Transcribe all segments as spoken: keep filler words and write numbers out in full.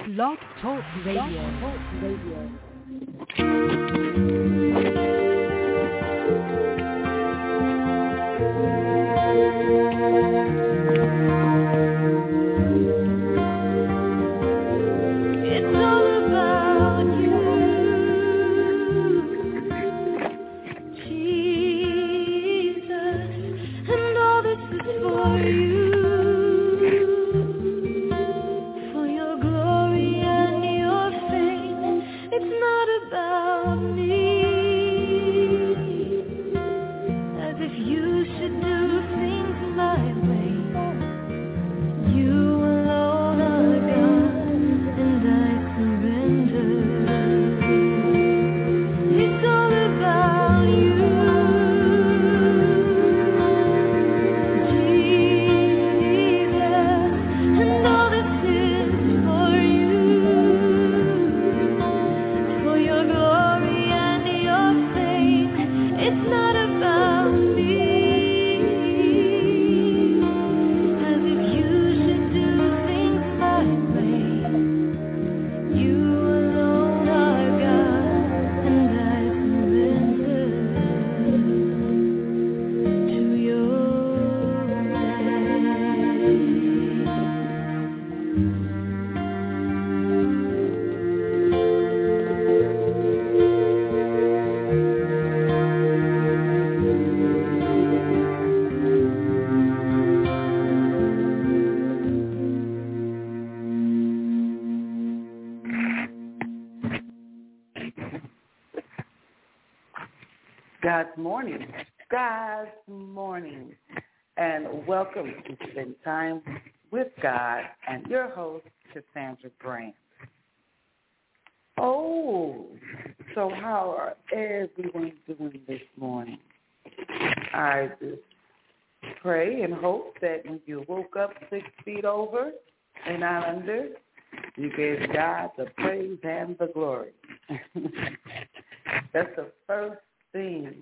Blog Talk Radio. God's morning, God's morning, and welcome to Spend Time with God and your host, Cassandra Brand. Oh, so how are everyone doing this morning? I just pray and hope that when you woke up six feet over and not under, you gave God the praise and the glory. That's the first thing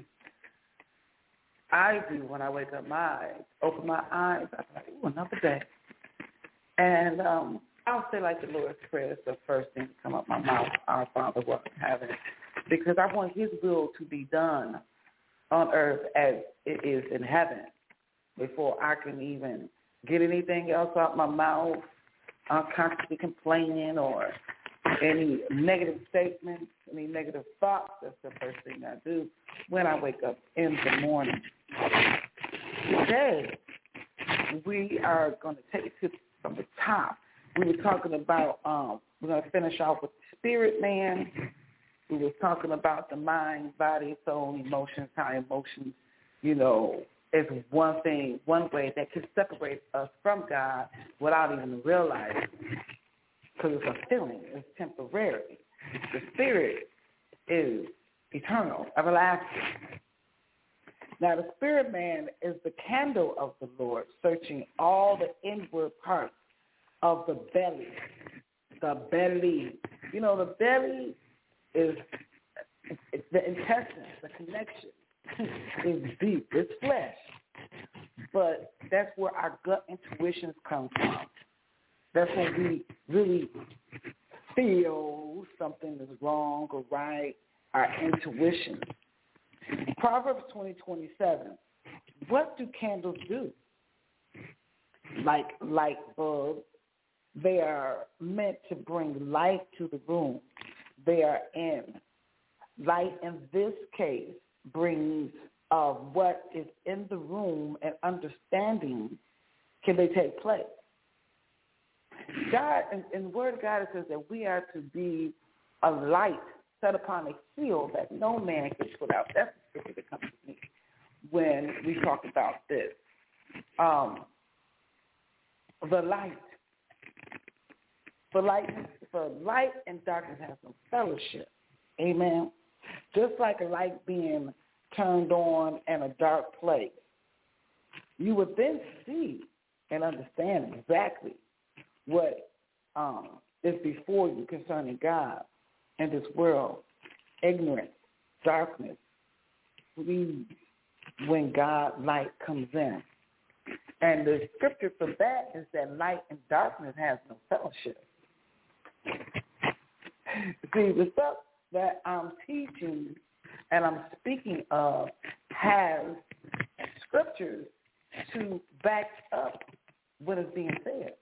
I do when I wake up my eyes, open my eyes, I'm like, ooh, another day. And um, I'll say like the Lord's Prayer is the first thing to come up my mouth, our Father who art in heaven, because I want his will to be done on earth as it is in heaven before I can even get anything else out my mouth. I'm constantly complaining or any negative statements, any negative thoughts. That's the first thing I do when I wake up in the morning. Today, we are going to take it to, from the top. We were talking about, um, we're going to finish off with the spirit man. We were talking about the mind, body, soul, emotions, how emotions, you know, is one thing, one way that can separate us from God without even realizing, because it's a feeling, it's temporary. The spirit is eternal, everlasting. Now, the spirit man is the candle of the Lord, searching all the inward parts of the belly. The belly. You know, the belly is it's the intestines, the connection is deep. It's flesh. But that's where our gut intuitions come from. That's when we really feel something is wrong or right, our intuition. Proverbs twenty twenty-seven, what do candles do? Like light bulbs, they are meant to bring light to the room they are in. Light in this case brings uh, what is in the room and understanding can they take place. God, in, in the Word of God, it says that we are to be a light set upon a field that no man can put out. That's the scripture that comes to me when we talk about this. Um, the light. For light, for light and darkness has no fellowship. Amen. Just like a light being turned on in a dark place, you would then see and understand exactly what um, is before you concerning God and this world. Ignorance, darkness flees when God light comes in. And the scripture for that is that light and darkness has no fellowship. See, the stuff that I'm teaching and I'm speaking of has scriptures to back up what is being said.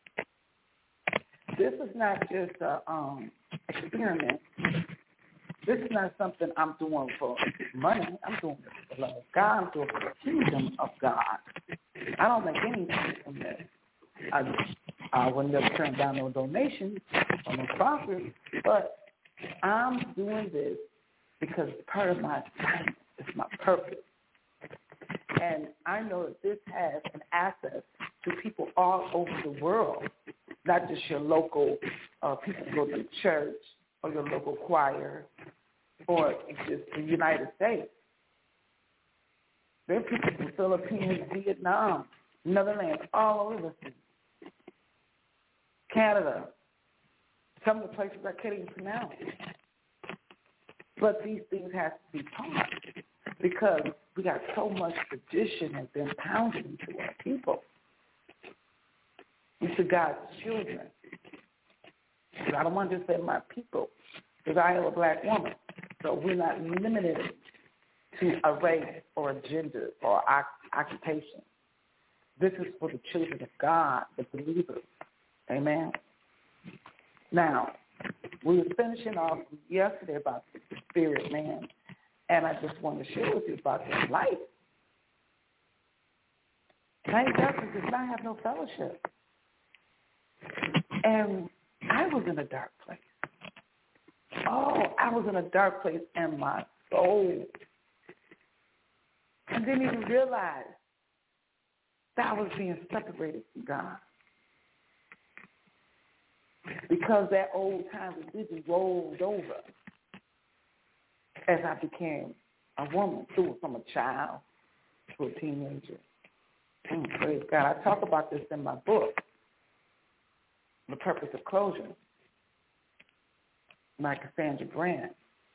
This is not just a um, experiment. This is not something I'm doing for money. I'm doing it for the love of God. I'm doing it for the kingdom of God. I don't make anything from this. I, I would never turn down no donations or no sponsors, but I'm doing this because it's part of my assignment. It's my purpose. And I know that this has an access to people all over the world, not just your local uh, people who go to church or your local choir or just the United States. There are people from the Philippines, Vietnam, Netherlands, all over the sea. Canada, some of the places I can't even pronounce. But these things have to be taught because we got so much tradition has been pounded into our people, into God's children. Because I don't want to just say my people, because I am a black woman. So we're not limited to a race or a gender or occupation. This is for the children of God, the believers. Amen. Now, we were finishing off yesterday about the spirit man, and I just want to share with you about this life. Light darkness does not have no fellowship. And I was in a dark place. Oh, I was in a dark place in my soul. I didn't even realize that I was being separated from God. Because that old time religion rolled over as I became a woman, through from a child to a teenager. Mm, praise God. I talk about this in my book, The Purpose of Closure, by Cassandra Grant.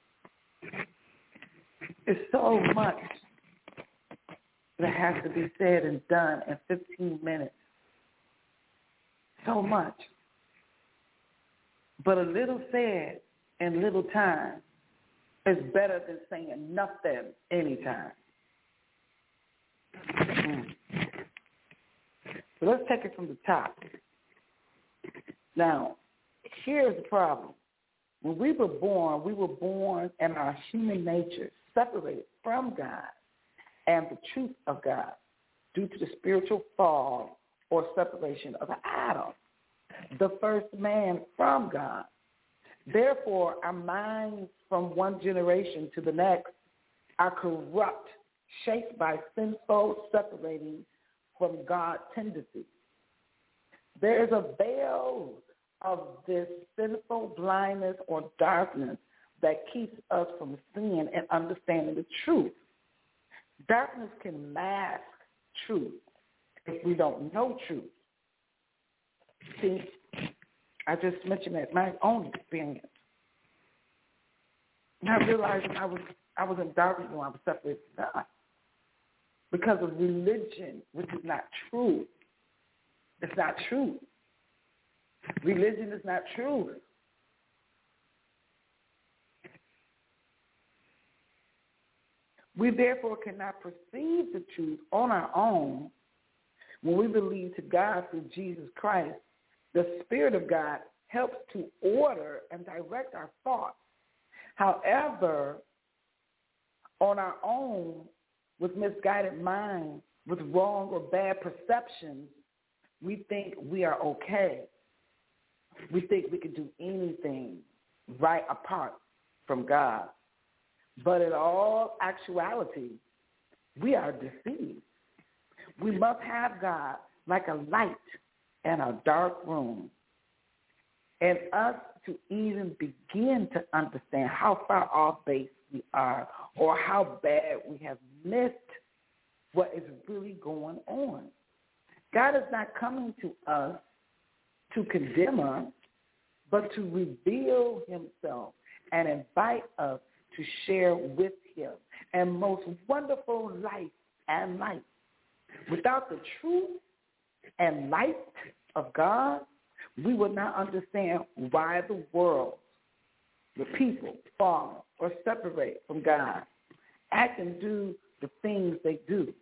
It's so much that has to be said and done in fifteen minutes. So much. But a little said in little time is better than saying nothing anytime. Mm. So let's take it from the top. Now, here's the problem. When we were born, we were born in our human nature separated from God and the truth of God due to the spiritual fall or separation of Adam, the first man from God. Therefore, our minds from one generation to the next are corrupt, shaped by sinful separating from God's tendencies. There is a veil of this sinful blindness or darkness that keeps us from seeing and understanding the truth. Darkness can mask truth if we don't know truth. See, I just mentioned that my own experience. Not realizing I was I was in darkness when I was separated from God because of religion, which is not true. It's not true. Religion is not true. We therefore cannot perceive the truth on our own when we believe to God through Jesus Christ. The Spirit of God helps to order and direct our thoughts. However, on our own, with misguided minds, with wrong or bad perceptions, we think we are okay. We think we can do anything right apart from God. But in all actuality, we are deceived. We must have God like a light in a dark room, and us to even begin to understand how far off base we are or how bad we have missed what is really going on. God is not coming to us to condemn us, but to reveal himself and invite us to share with him and most wonderful life and light. Without the truth and light of God, we would not understand why the world, the people, fall or separate from God, act and do the things they do.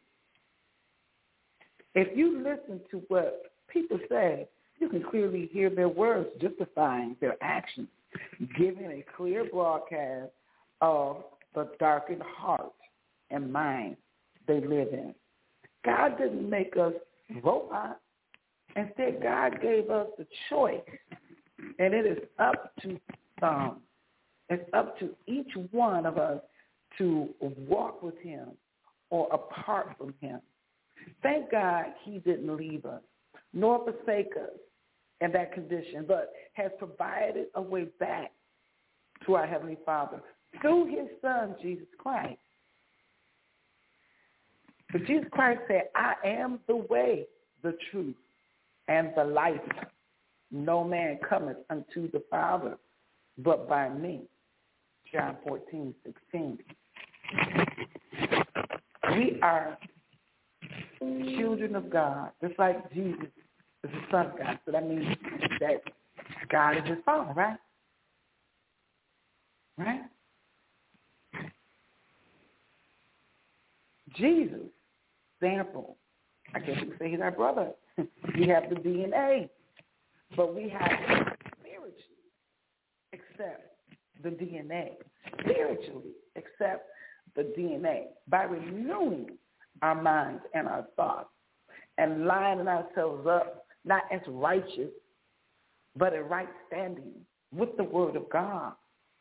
If you listen to what people say, you can clearly hear their words justifying their actions, giving a clear broadcast of the darkened heart and mind they live in. God didn't make us robots. Instead, God gave us the choice, and it is up to um, it's up to each one of us to walk with him or apart from him. Thank God he didn't leave us nor forsake us in that condition, but has provided a way back to our Heavenly Father through his Son, Jesus Christ. But Jesus Christ said, I am the way, the truth, and the life. No man cometh unto the Father but by me. John fourteen, sixteen. We are children of God, just like Jesus is the Son of God. So that means that God is his Father, right? Right? Jesus, example, I guess you could say he's our brother. We have the D N A, but we have to spiritually accept the D N A. Spiritually accept the D N A by renewing our minds and our thoughts and lining ourselves up, not as righteous, but in right standing with the Word of God.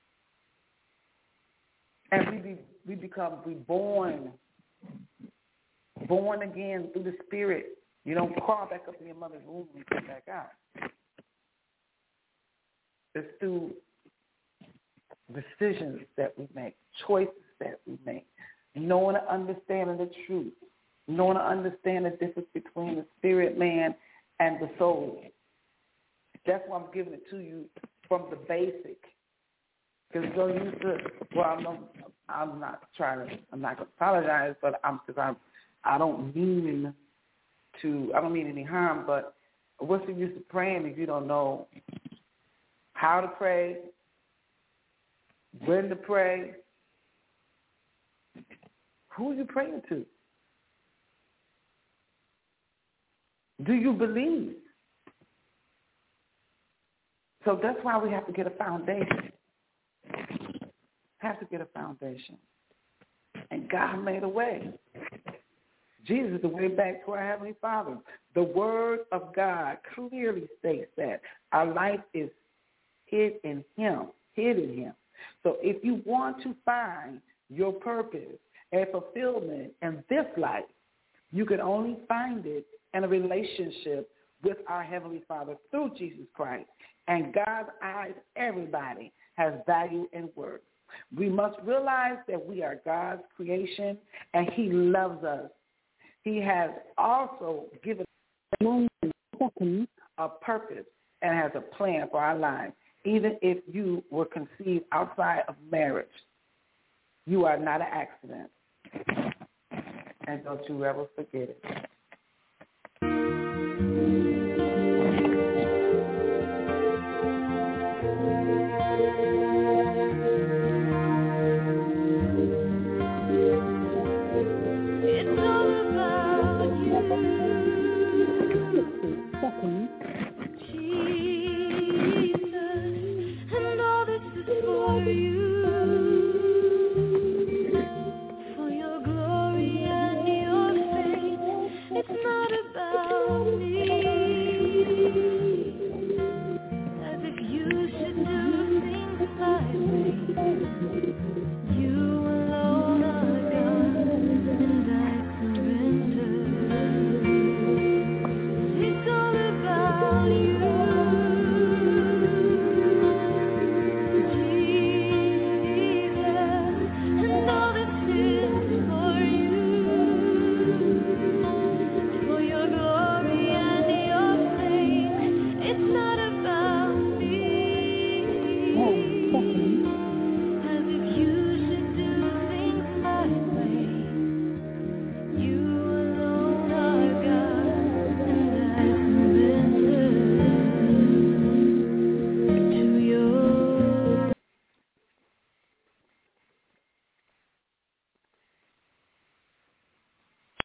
And we be, we become reborn, born again through the Spirit. You don't crawl back up in your mother's womb and come back out. It's through decisions that we make, choices that we make, knowing and understanding the truth, knowing and understanding the difference between the spirit man and the soul. That's why I'm giving it to you from the basic. Because so used to, well, I'm not, I'm not trying to, I'm not going to apologize, but I'm, because I'm, I don't mean to, I don't mean any harm, but what's the use of praying if you don't know how to pray, when to pray, who are you praying to? Do you believe? So that's why we have to get a foundation. Have to get a foundation. And God made a way. Jesus is the way back to our Heavenly Father. The Word of God clearly states that our life is hid in him, hid in him. So if you want to find your purpose and fulfillment in this life, you can only find it in a relationship with our Heavenly Father through Jesus Christ. And God's eyes, everybody has value and worth. We must realize that we are God's creation and he loves us. He has also given us a purpose and has a plan for our lives. Even if you were conceived outside of marriage, you are not an accident. And don't you ever forget it.